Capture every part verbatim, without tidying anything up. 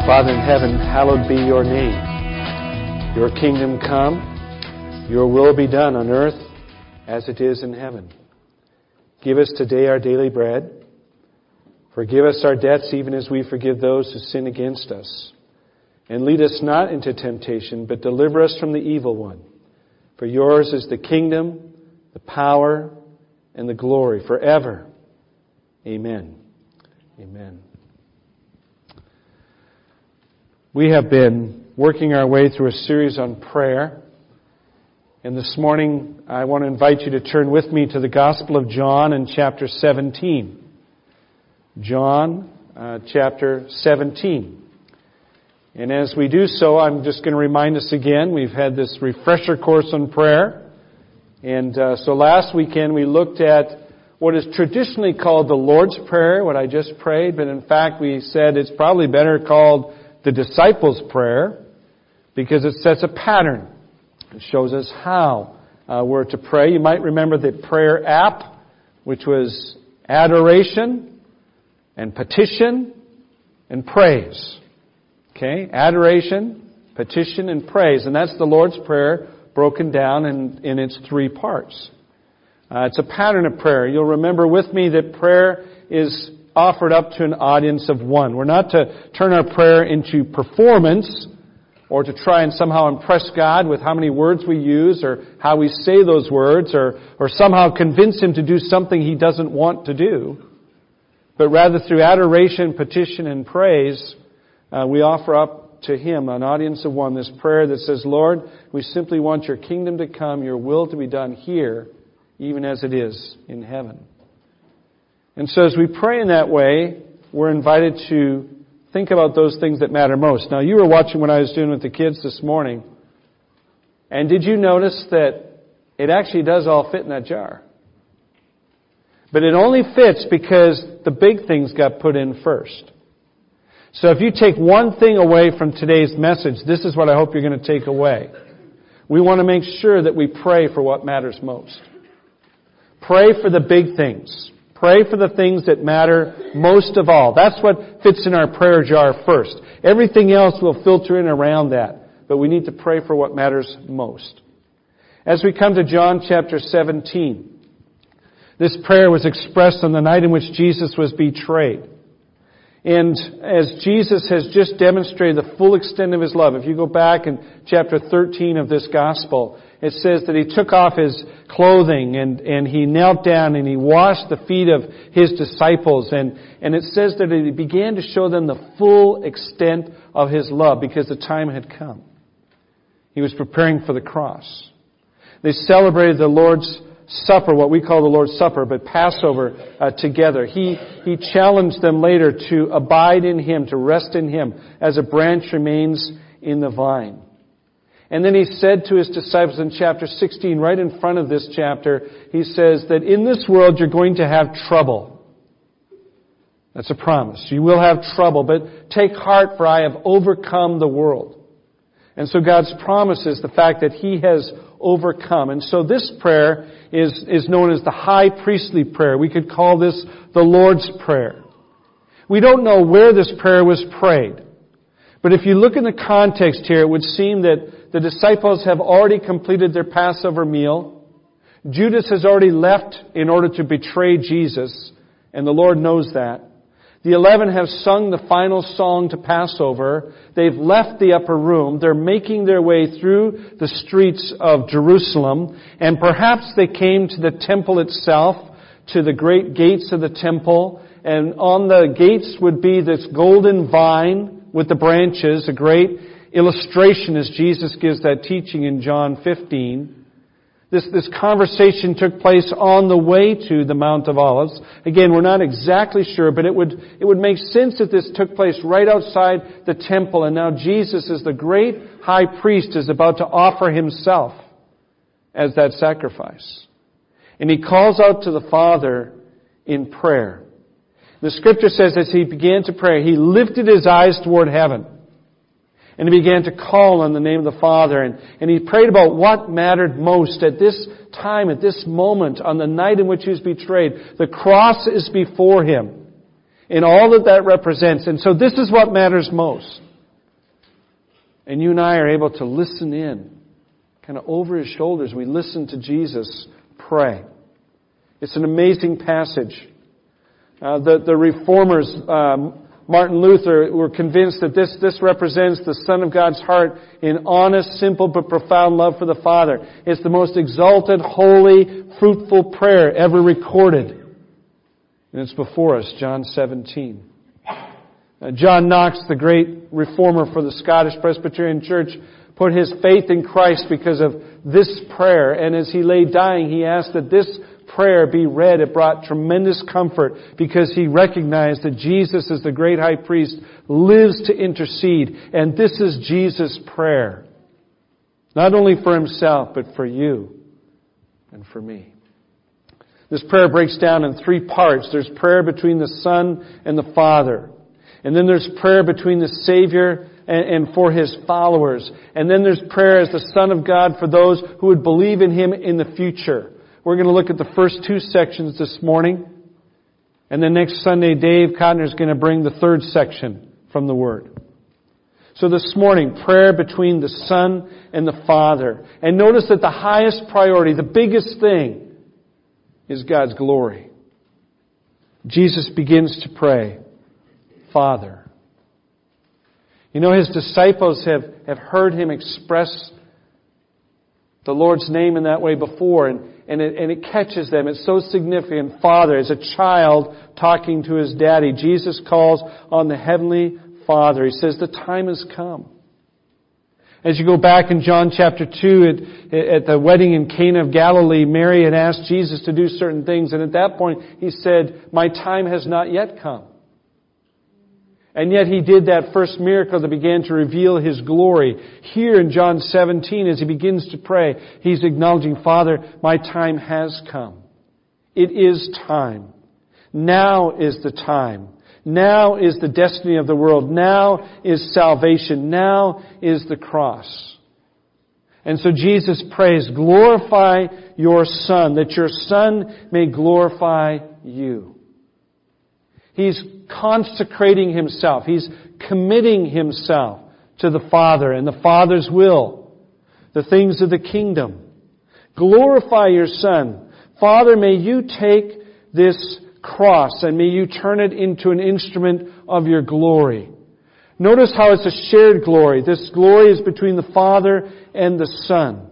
Father in heaven, hallowed be your name. Your kingdom come, your will be done on earth as it is in heaven. Give us today our daily bread. Forgive us our debts even as we forgive those who sin against us. And lead us not into temptation, but deliver us from the evil one. For yours is the kingdom, the power, and the glory forever. Amen. Amen. We have been working our way through a series on prayer. And this morning, I want to invite you to turn with me to the Gospel of John in chapter seventeen. John, uh, chapter seventeen. And as we do so, I'm just going to remind us again, we've had this refresher course on prayer. And uh, so last weekend we looked at what is traditionally called the Lord's Prayer, what I just prayed. But in fact, we said it's probably better called the Disciples' Prayer because it sets a pattern. It shows us how uh, we're to pray. You might remember the prayer app, which was adoration and petition and praise. Okay, adoration, petition, and praise. And that's the Lord's Prayer broken down in, in its three parts. Uh, it's a pattern of prayer. You'll remember with me that prayer is offered up to an audience of one. We're not to turn our prayer into performance or to try and somehow impress God with how many words we use or how we say those words or, or somehow convince Him to do something He doesn't want to do. But rather through adoration, petition, and praise, Uh, we offer up to Him, an audience of one, this prayer that says, Lord, we simply want your kingdom to come, your will to be done here, even as it is in heaven. And so as we pray in that way, we're invited to think about those things that matter most. Now, you were watching what I was doing with the kids this morning, and did you notice that it actually does all fit in that jar? But it only fits because the big things got put in first. So if you take one thing away from today's message, this is what I hope you're going to take away. We want to make sure that we pray for what matters most. Pray for the big things. Pray for the things that matter most of all. That's what fits in our prayer jar first. Everything else will filter in around that. But we need to pray for what matters most. As we come to John chapter seventeen, this prayer was expressed on the night in which Jesus was betrayed. And as Jesus has just demonstrated the full extent of His love, if you go back in chapter thirteen of this gospel, it says that He took off His clothing and, and He knelt down and He washed the feet of His disciples. And, and it says that He began to show them the full extent of His love because the time had come. He was preparing for the cross. They celebrated the Lord's Supper, what we call the Lord's Supper, but Passover uh, together. He he challenged them later to abide in Him, to rest in Him, as a branch remains in the vine. And then He said to His disciples in chapter sixteen, right in front of this chapter, He says that in this world you're going to have trouble. That's a promise. You will have trouble, but take heart, for I have overcome the world. And so God's promise is the fact that He has overcome. And so this prayer is, is known as the high priestly prayer. We could call this the Lord's Prayer. We don't know where this prayer was prayed. But if you look in the context here, it would seem that the disciples have already completed their Passover meal. Judas has already left in order to betray Jesus, and the Lord knows that. The eleven have sung the final song to Passover. They've left the upper room. They're making their way through the streets of Jerusalem. And perhaps they came to the temple itself, to the great gates of the temple. And on the gates would be this golden vine with the branches, a great illustration as Jesus gives that teaching in John fifteen. This, this conversation took place on the way to the Mount of Olives. Again, we're not exactly sure, but it would, it would make sense that this took place right outside the temple. And now Jesus, as the great high priest, is about to offer Himself as that sacrifice. And He calls out to the Father in prayer. The Scripture says as He began to pray, He lifted His eyes toward heaven. And He began to call on the name of the Father. And, and He prayed about what mattered most at this time, at this moment, on the night in which He was betrayed. The cross is before Him. In all that that represents. And so this is what matters most. And you and I are able to listen in, kind of over His shoulders. We listen to Jesus pray. It's an amazing passage. Uh, the, the reformers, um, Martin Luther, were convinced that this, this represents the Son of God's heart in honest, simple, but profound love for the Father. It's the most exalted, holy, fruitful prayer ever recorded. And it's before us, John seventeen. Uh, John Knox, the great reformer for the Scottish Presbyterian Church, put his faith in Christ because of this prayer. And as he lay dying, he asked that this prayer be read. It brought tremendous comfort because he recognized that Jesus, as the great high priest, lives to intercede. And this is Jesus' prayer. Not only for Himself, but for you and for me. This prayer breaks down in three parts. There's prayer between the Son and the Father. And then there's prayer between the Savior and, and for His followers. And then there's prayer as the Son of God for those who would believe in Him in the future. We're going to look at the first two sections this morning. And then next Sunday, Dave Cotner is going to bring the third section from the Word. So this morning, prayer between the Son and the Father. And notice that the highest priority, the biggest thing, is God's glory. Jesus begins to pray, Father. You know, His disciples have, have heard Him express the Lord's name in that way before, and, and, it, and it catches them. It's so significant. Father, as a child talking to his daddy, Jesus calls on the Heavenly Father. He says, the time has come. As you go back in John chapter two, at, at the wedding in Cana of Galilee, Mary had asked Jesus to do certain things, and at that point He said, my time has not yet come. And yet He did that first miracle that began to reveal His glory. Here in John seventeen, as He begins to pray, He's acknowledging, Father, my time has come. It is time. Now is the time. Now is the destiny of the world. Now is salvation. Now is the cross. And so Jesus prays, glorify your Son, that your Son may glorify you. He's consecrating Himself. He's committing Himself to the Father and the Father's will, the things of the kingdom. Glorify your Son. Father, may you take this cross and may you turn it into an instrument of your glory. Notice how it's a shared glory. This glory is between the Father and the Son.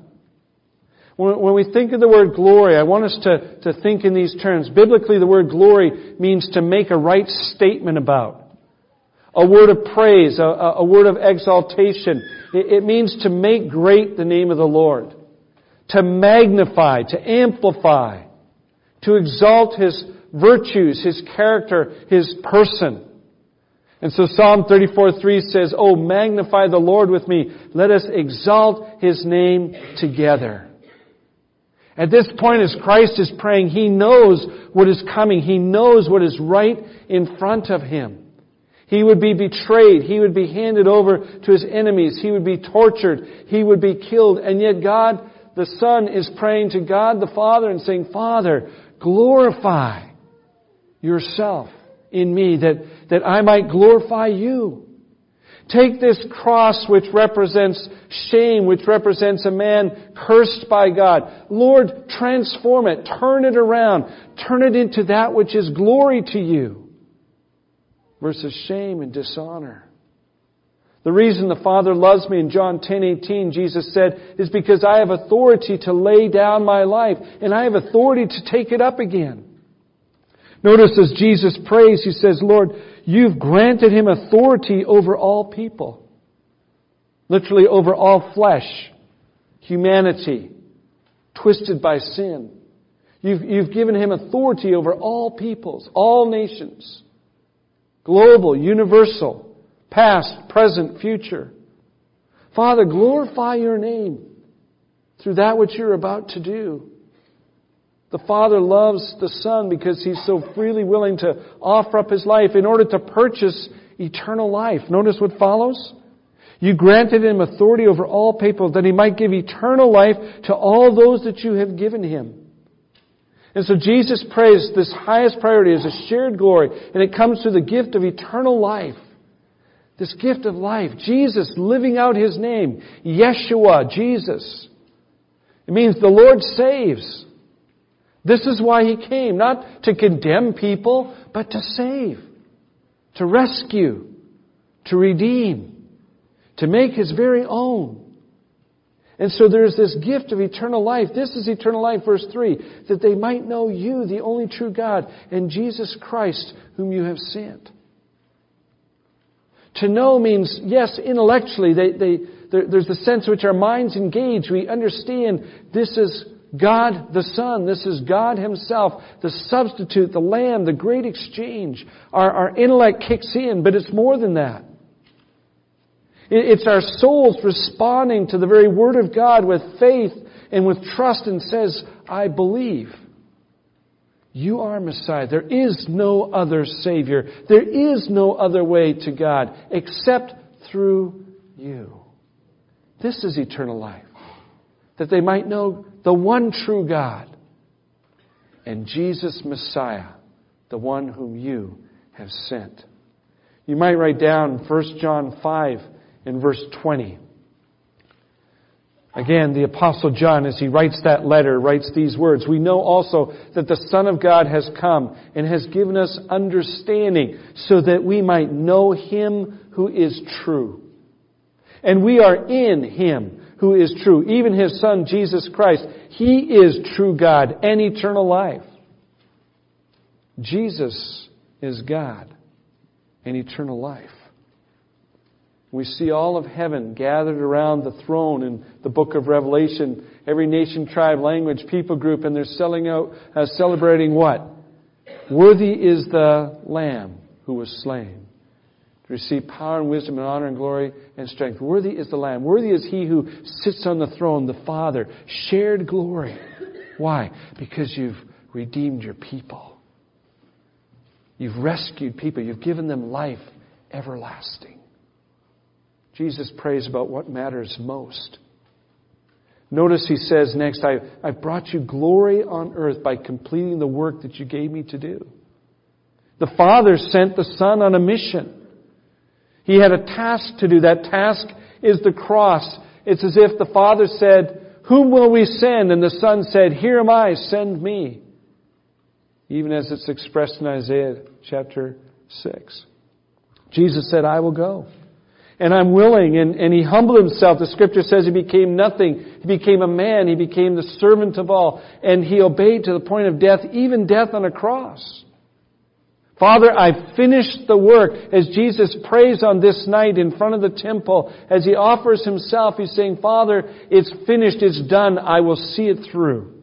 When we think of the word glory, I want us to, to think in these terms. Biblically, the word glory means to make a right statement about. A word of praise, a, a word of exaltation. It, it means to make great the name of the Lord. To magnify, to amplify. To exalt His virtues, His character, His person. And so Psalm thirty-four three says, oh, magnify the Lord with me. Let us exalt His name together. At this point, as Christ is praying, He knows what is coming. He knows what is right in front of Him. He would be betrayed. He would be handed over to His enemies. He would be tortured. He would be killed. And yet God, the Son, is praying to God the Father and saying, Father, glorify yourself in me, that, that I might glorify you. Take this cross which represents shame, which represents a man cursed by God. Lord, transform it. Turn it around. Turn it into that which is glory to you versus shame and dishonor. The reason the Father loves me in John ten eighteen, Jesus said, is because I have authority to lay down my life and I have authority to take it up again. Notice as Jesus prays, He says, Lord, you've granted Him authority over all people. Literally over all flesh, humanity, twisted by sin. You've, you've given Him authority over all peoples, all nations. Global, universal, past, present, future. Father, glorify your name through that which you're about to do. The Father loves the Son because He's so freely willing to offer up His life in order to purchase eternal life. Notice what follows. You granted Him authority over all people that He might give eternal life to all those that you have given Him. And so Jesus prays this highest priority as a shared glory, and it comes through the gift of eternal life. This gift of life. Jesus living out His name. Yeshua, Jesus. It means the Lord saves. This is why He came. Not to condemn people, but to save. To rescue. To redeem. To make His very own. And so there's this gift of eternal life. This is eternal life, verse three. That they might know You, the only true God, and Jesus Christ, whom You have sent. To know means, yes, intellectually, they, they, there, there's the sense in which our minds engage. We understand this is God the Son. This is God Himself, the substitute, the Lamb, the great exchange. Our, our intellect kicks in, but it's more than that. It's our souls responding to the very Word of God with faith and with trust and says, I believe. You are Messiah. There is no other Savior. There is no other way to God except through You. This is eternal life. That they might know the one true God and Jesus Messiah, the one whom You have sent. You might write down First John five in verse twenty. Again, the Apostle John, as he writes that letter, writes these words. We know also that the Son of God has come and has given us understanding so that we might know Him who is true. And we are in Him who is true, even His Son, Jesus Christ. He is true God and eternal life. Jesus is God and eternal life. We see all of heaven gathered around the throne in the book of Revelation. Every nation, tribe, language, people group, and they're selling out, uh, celebrating what? Worthy is the Lamb who was slain to receive power and wisdom and honor and glory and strength. Worthy is the Lamb. Worthy is He who sits on the throne, the Father. Shared glory. Why? Because you've redeemed your people. You've rescued people. You've given them life everlasting. Jesus prays about what matters most. Notice He says next, I, I've brought you glory on earth by completing the work that you gave me to do. The Father sent the Son on a mission. He had a task to do. That task is the cross. It's as if the Father said, whom will we send? And the Son said, here am I, send me. Even as it's expressed in Isaiah chapter six. Jesus said, I will go. And I'm willing. And, and He humbled Himself. The Scripture says He became nothing. He became a man. He became the servant of all. And He obeyed to the point of death, even death on a cross. Father, I've finished the work. As Jesus prays on this night in front of the temple, as He offers Himself, He's saying, Father, it's finished, it's done. I will see it through.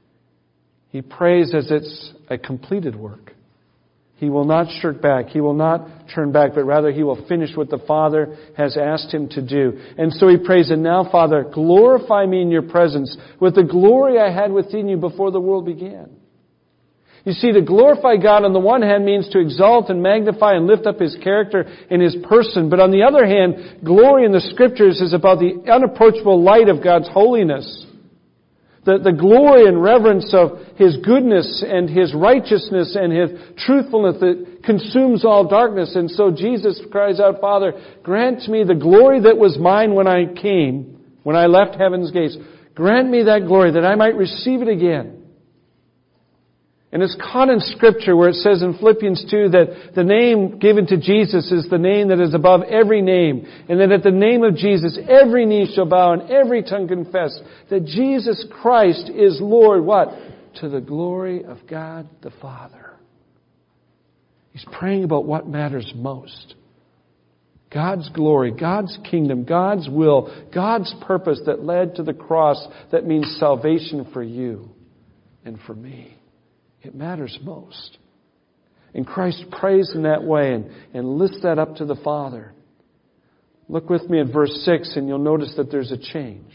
He prays as it's a completed work. He will not shirk back. He will not turn back, but rather He will finish what the Father has asked Him to do. And so He prays, and now, Father, glorify me in Your presence with the glory I had within You before the world began. You see, to glorify God on the one hand means to exalt and magnify and lift up His character and His person. But on the other hand, glory in the Scriptures is about the unapproachable light of God's holiness. The, the glory and reverence of His goodness and His righteousness and His truthfulness that consumes all darkness. And so Jesus cries out, Father, grant me the glory that was mine when I came, when I left heaven's gates. Grant me that glory that I might receive it again. And it's caught in Scripture where it says in Philippians two that the name given to Jesus is the name that is above every name. And that at the name of Jesus, every knee shall bow and every tongue confess that Jesus Christ is Lord. What? To the glory of God the Father. He's praying about what matters most. God's glory, God's kingdom, God's will, God's purpose that led to the cross that means salvation for you and for me. It matters most. And Christ prays in that way and, and lifts that up to the Father. Look with me at verse six and you'll notice that there's a change.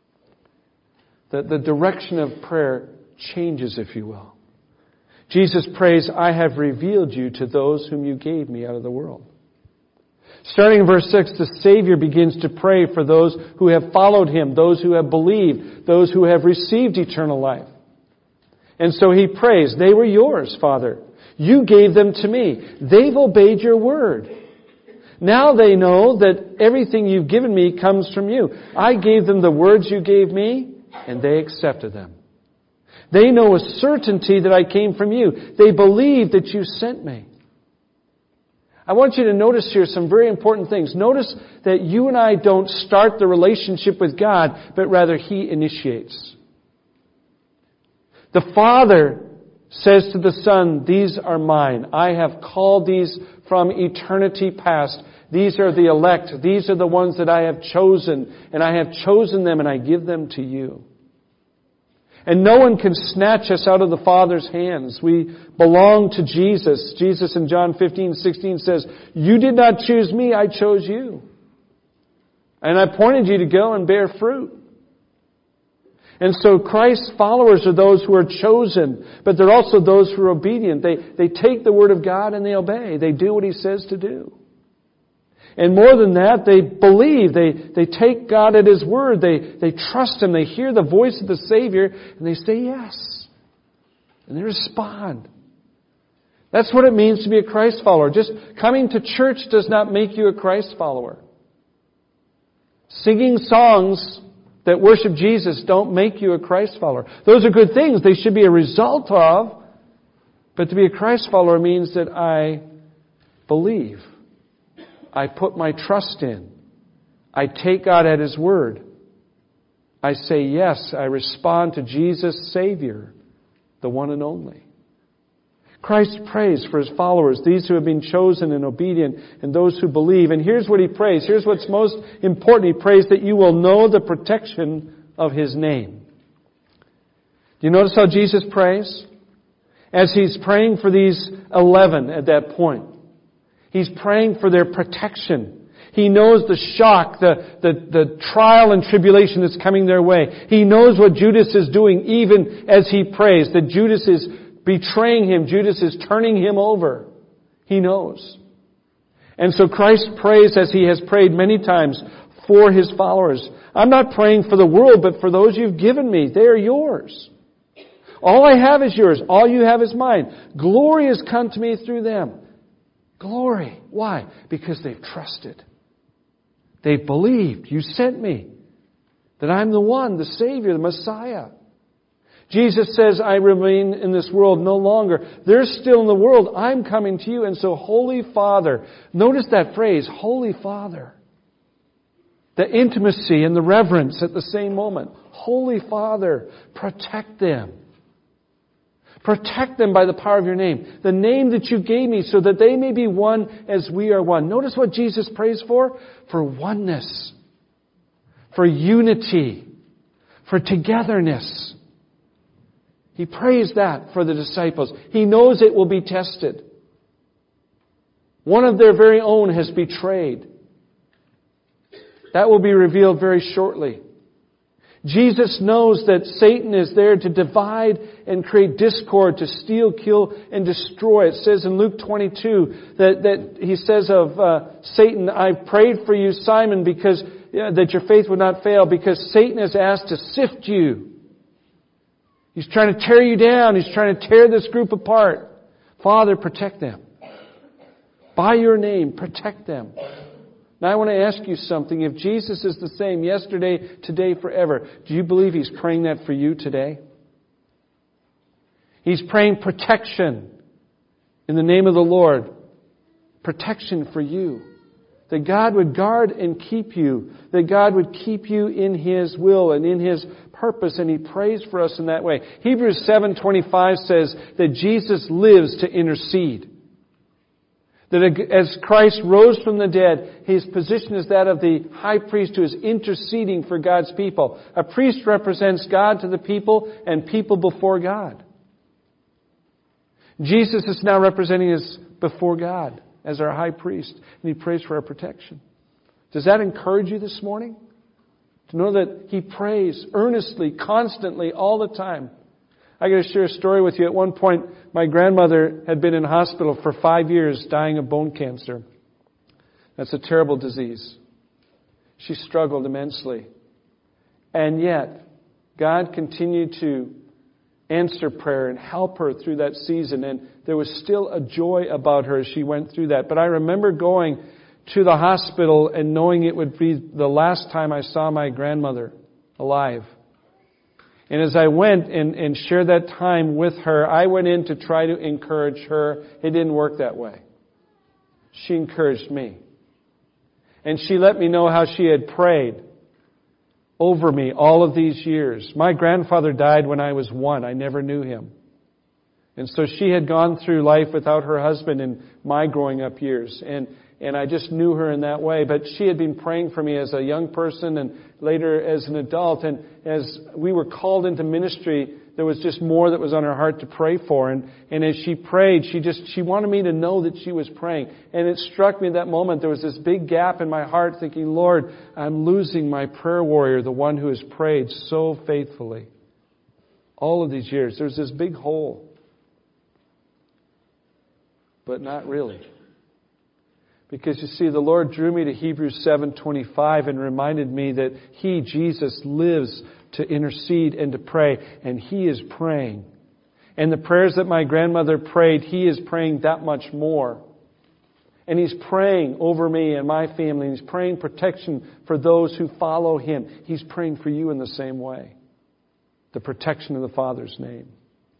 That the direction of prayer changes, if you will. Jesus prays, I have revealed You to those whom You gave me out of the world. Starting in verse six, the Savior begins to pray for those who have followed Him, those who have believed, those who have received eternal life. And so He prays, they were Yours, Father. You gave them to me. They've obeyed Your word. Now they know that everything you've given me comes from you. I gave them the words you gave me, and they accepted them. They know a certainty that I came from you. They believe that you sent me. I want you to notice here some very important things. Notice that you and I don't start the relationship with God, but rather He initiates. The Father says to the Son, these are mine. I have called these from eternity past. These are the elect. These are the ones that I have chosen. And I have chosen them and I give them to you. And no one can snatch us out of the Father's hands. We belong to Jesus. Jesus in John fifteen sixteen says, you did not choose me, I chose you. And I appointed you to go and bear fruit. And so Christ's followers are those who are chosen, but they're also those who are obedient. They, they take the Word of God and they obey. They do what He says to do. And more than that, they believe. They, they take God at His Word. They, they trust Him. They hear the voice of the Savior and they say yes. And they respond. That's what it means to be a Christ follower. Just coming to church does not make you a Christ follower. Singing songs that worship Jesus don't make you a Christ follower. Those are good things. They should be a result of. But to be a Christ follower means that I believe. I put my trust in. I take God at His Word. I say yes. I respond to Jesus, Savior, the one and only. Christ prays for His followers, these who have been chosen and obedient, and those who believe. And here's what He prays. Here's what's most important. He prays that you will know the protection of His name. Do you notice how Jesus prays? As He's praying for these eleven at that point, He's praying for their protection. He knows the shock, the, the, the trial and tribulation that's coming their way. He knows what Judas is doing even as He prays, that Judas is betraying Him. Judas is turning Him over. He knows. And so Christ prays as He has prayed many times for His followers. I'm not praying for the world, but for those you've given me. They are yours. All I have is yours. All you have is mine. Glory has come to me through them. Glory. Why? Because they've trusted. They've believed. You sent me. That I'm the one, the Savior, the Messiah. Jesus says, I remain in this world no longer. They're still in the world. I'm coming to you. And so, Holy Father, notice that phrase, Holy Father. The intimacy and the reverence at the same moment. Holy Father, protect them. Protect them by the power of your name. The name that you gave me so that they may be one as we are one. Notice what Jesus prays for. For oneness. For unity. For togetherness. He prays that for the disciples. He knows it will be tested. One of their very own has betrayed. That will be revealed very shortly. Jesus knows that Satan is there to divide and create discord, to steal, kill, and destroy. It says in Luke twenty-two that, that he says of uh, Satan, I've prayed for you, Simon, because uh, that your faith would not fail, because Satan has asked to sift you. He's trying to tear you down. He's trying to tear this group apart. Father, protect them. By your name, protect them. Now I want to ask you something. If Jesus is the same yesterday, today, forever, do you believe He's praying that for you today? He's praying protection in the name of the Lord. Protection for you. That God would guard and keep you. That God would keep you in His will and in His purpose. And He prays for us in that way. Hebrews seven twenty-five says that Jesus lives to intercede. That as Christ rose from the dead, His position is that of the high priest who is interceding for God's people. A priest represents God to the people and people before God. Jesus is now representing us before God as our high priest, and He prays for our protection. Does that encourage you this morning? To know that He prays earnestly, constantly, all the time. I got to share a story with you. At one point, my grandmother had been in hospital for five years dying of bone cancer. That's a terrible disease. She struggled immensely. And yet, God continued to answer prayer and help her through that season. And there was still a joy about her as she went through that. But I remember going to the hospital and knowing it would be the last time I saw my grandmother alive. And as I went and, and shared that time with her, I went in to try to encourage her. It didn't work that way. She encouraged me. And she let me know how she had prayed over me all of these years. My grandfather died when I was one. I never knew him. And so she had gone through life without her husband in my growing up years. And And I just knew her in that way. But she had been praying for me as a young person and later as an adult. And as we were called into ministry, there was just more that was on her heart to pray for. And, and as she prayed, she just, she wanted me to know that she was praying. And it struck me at that moment, there was this big gap in my heart thinking, Lord, I'm losing my prayer warrior, the one who has prayed so faithfully all of these years. There's this big hole. But not really. Because you see, the Lord drew me to Hebrews seven twenty-five and reminded me that He, Jesus, lives to intercede and to pray. And He is praying. And the prayers that my grandmother prayed, He is praying that much more. And He's praying over me and my family. And He's praying protection for those who follow Him. He's praying for you in the same way. The protection of the Father's name.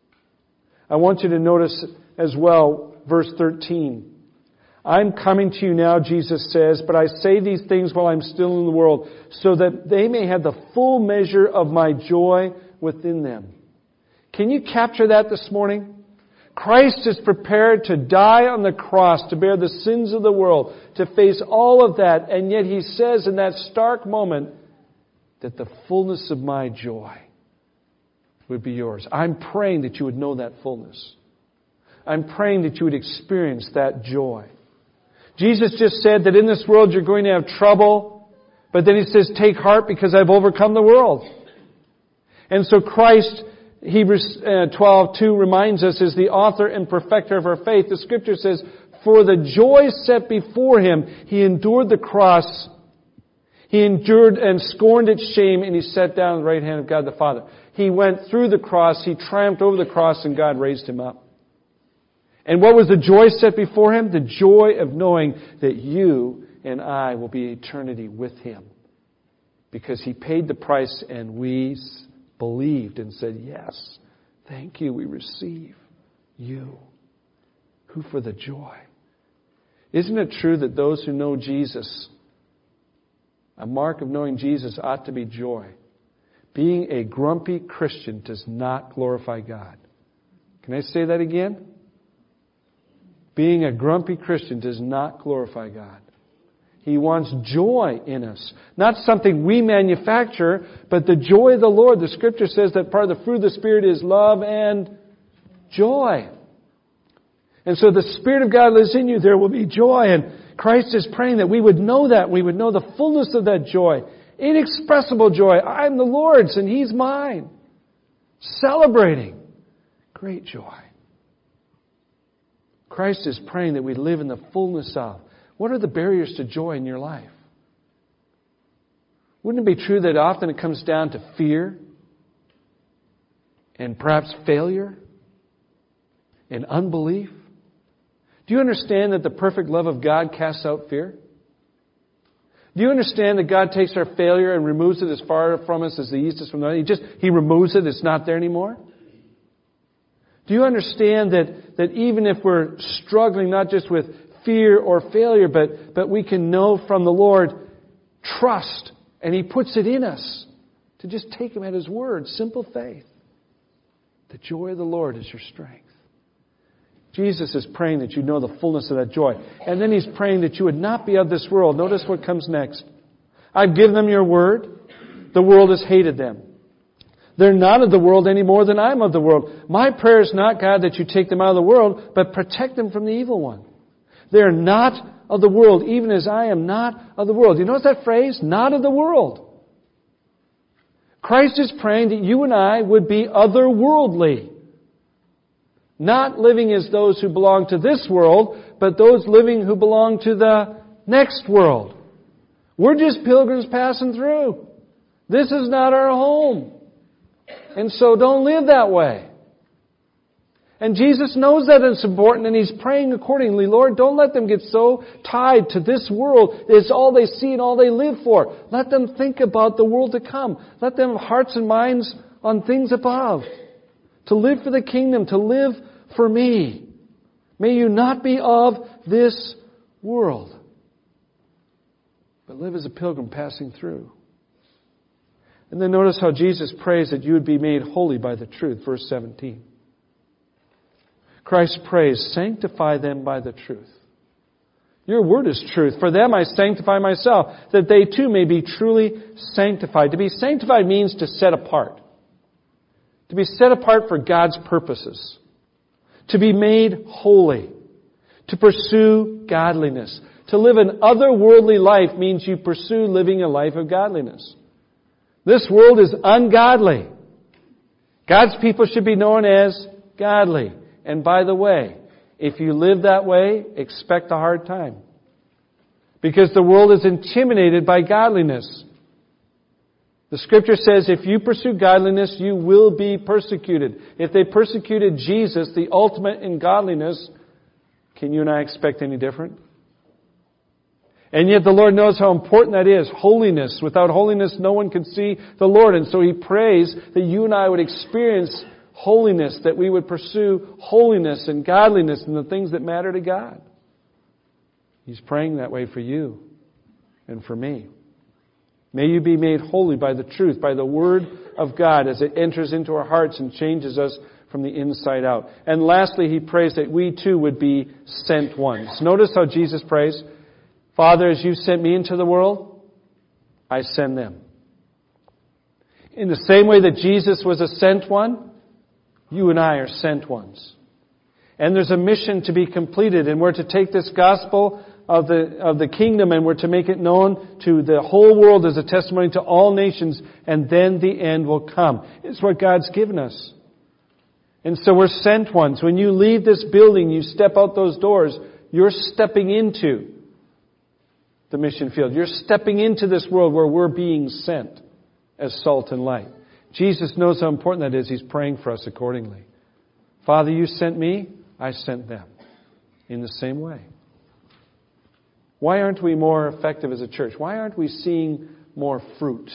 I want you to notice as well, verse thirteen. I'm coming to you now, Jesus says, but I say these things while I'm still in the world, so that they may have the full measure of my joy within them. Can you capture that this morning? Christ is prepared to die on the cross, to bear the sins of the world, to face all of that, and yet He says in that stark moment that the fullness of my joy would be yours. I'm praying that you would know that fullness. I'm praying that you would experience that joy. Jesus just said that in this world you're going to have trouble, but then He says, take heart because I've overcome the world. And so Christ, Hebrews twelve two reminds us, is the author and perfecter of our faith. The Scripture says, for the joy set before Him, He endured the cross. He endured and scorned its shame, and He sat down at the right hand of God the Father. He went through the cross, He triumphed over the cross, and God raised Him up. And what was the joy set before Him? The joy of knowing that you and I will be eternity with Him. Because He paid the price and we believed and said, yes, thank you, we receive you. Who for the joy? Isn't it true that those who know Jesus, a mark of knowing Jesus ought to be joy? Being a grumpy Christian does not glorify God. Can I say that again? Being a grumpy Christian does not glorify God. He wants joy in us. Not something we manufacture, but the joy of the Lord. The Scripture says that part of the fruit of the Spirit is love and joy. And so the Spirit of God lives in you. There will be joy. And Christ is praying that we would know that. We would know the fullness of that joy. Inexpressible joy. I'm the Lord's and He's mine. Celebrating. Great joy. Christ is praying that we live in the fullness of. What are the barriers to joy in your life? Wouldn't it be true that often it comes down to fear and perhaps failure and unbelief? Do you understand that the perfect love of God casts out fear? Do you understand that God takes our failure and removes it as far from us as the east is from the west? He just, He removes it. It's not there anymore. Do you understand that, that even if we're struggling not just with fear or failure, but, but we can know from the Lord trust, and He puts it in us to just take Him at His word, simple faith. The joy of the Lord is your strength. Jesus is praying that you know the fullness of that joy. And then He's praying that you would not be of this world. Notice what comes next. I've given them your word. The world has hated them. They're not of the world any more than I'm of the world. My prayer is not, God, that you take them out of the world, but protect them from the evil one. They're not of the world, even as I am not of the world. You notice that phrase? Not of the world. Christ is praying that you and I would be otherworldly. Not living as those who belong to this world, but those living who belong to the next world. We're just pilgrims passing through. This is not our home. And so don't live that way. And Jesus knows that it's important, and He's praying accordingly. Lord, don't let them get so tied to this world. It's all they see and all they live for. Let them think about the world to come. Let them have hearts and minds on things above. To live for the kingdom, to live for me. May you not be of this world, but live as a pilgrim passing through. And then notice how Jesus prays that you would be made holy by the truth. Verse seventeen. Christ prays, sanctify them by the truth. Your word is truth. For them I sanctify myself, that they too may be truly sanctified. To be sanctified means to set apart. To be set apart for God's purposes. To be made holy. To pursue godliness. To live an otherworldly life means you pursue living a life of godliness. This world is ungodly. God's people should be known as godly. And by the way, if you live that way, expect a hard time. Because the world is intimidated by godliness. The Scripture says if you pursue godliness, you will be persecuted. If they persecuted Jesus, the ultimate in godliness, can you and I expect any different? And yet the Lord knows how important that is. Holiness. Without holiness, no one can see the Lord. And so He prays that you and I would experience holiness, that we would pursue holiness and godliness and the things that matter to God. He's praying that way for you and for me. May you be made holy by the truth, by the Word of God as it enters into our hearts and changes us from the inside out. And lastly, He prays that we too would be sent ones. Notice how Jesus prays, Father, as you sent me into the world, I send them. In the same way that Jesus was a sent one, you and I are sent ones. And there's a mission to be completed, and we're to take this gospel of the of the kingdom and we're to make it known to the whole world as a testimony to all nations, and then the end will come. It's what God's given us. And so we're sent ones. When you leave this building, you step out those doors, you're stepping into the mission field. You're stepping into this world where we're being sent as salt and light. Jesus knows how important that is. He's praying for us accordingly. Father, you sent me, I sent them. In the same way. Why aren't we more effective as a church? Why aren't we seeing more fruit?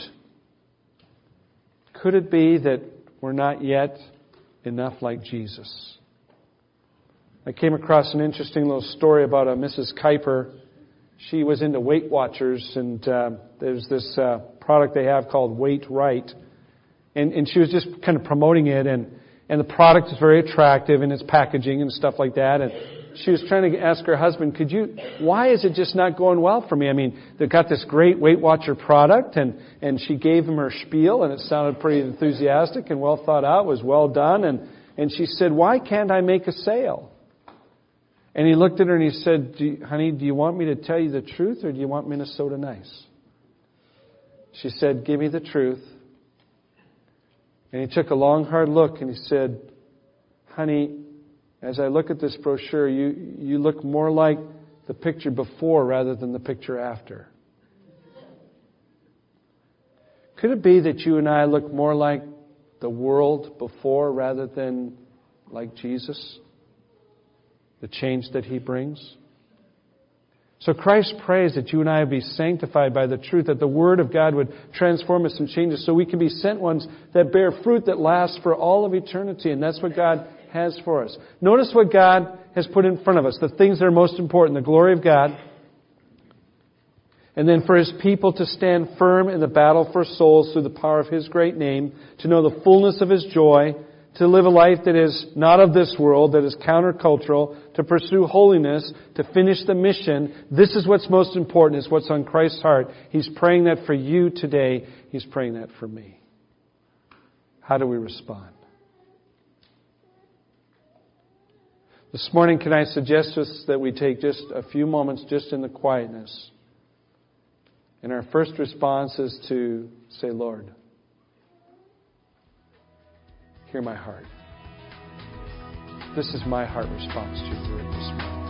Could it be that we're not yet enough like Jesus? I came across an interesting little story about a Missus Kuiper. She was into Weight Watchers, and uh, there's this uh, product they have called Weight Right. And, and she was just kind of promoting it, and, and the product is very attractive in its packaging and stuff like that. And she was trying to ask her husband, could you, why is it just not going well for me? I mean, they've got this great Weight Watcher product, and, and she gave him her spiel, and it sounded pretty enthusiastic and well thought out, was well done. And, and she said, why can't I make a sale? And he looked at her and he said, do you, honey, do you want me to tell you the truth, or do you want Minnesota nice? She said, give me the truth. And he took a long, hard look and he said, honey, as I look at this brochure, you, you look more like the picture before rather than the picture after. Could it be that you and I look more like the world before rather than like Jesus? The change that He brings? So Christ prays that you and I would be sanctified by the truth, that the Word of God would transform us and change us so we can be sent ones that bear fruit that lasts for all of eternity. And that's what God has for us. Notice what God has put in front of us, the things that are most important, the glory of God, and then for His people to stand firm in the battle for souls through the power of His great name, to know the fullness of His joy, to live a life that is not of this world, that is countercultural, to pursue holiness, to finish the mission. This is what's most important, is what's on Christ's heart. He's praying that for you today. He's praying that for me. How do we respond? This morning, can I suggest to us that we take just a few moments just in the quietness. And our first response is to say, Lord, hear my heart. This is my heart response to your word this morning.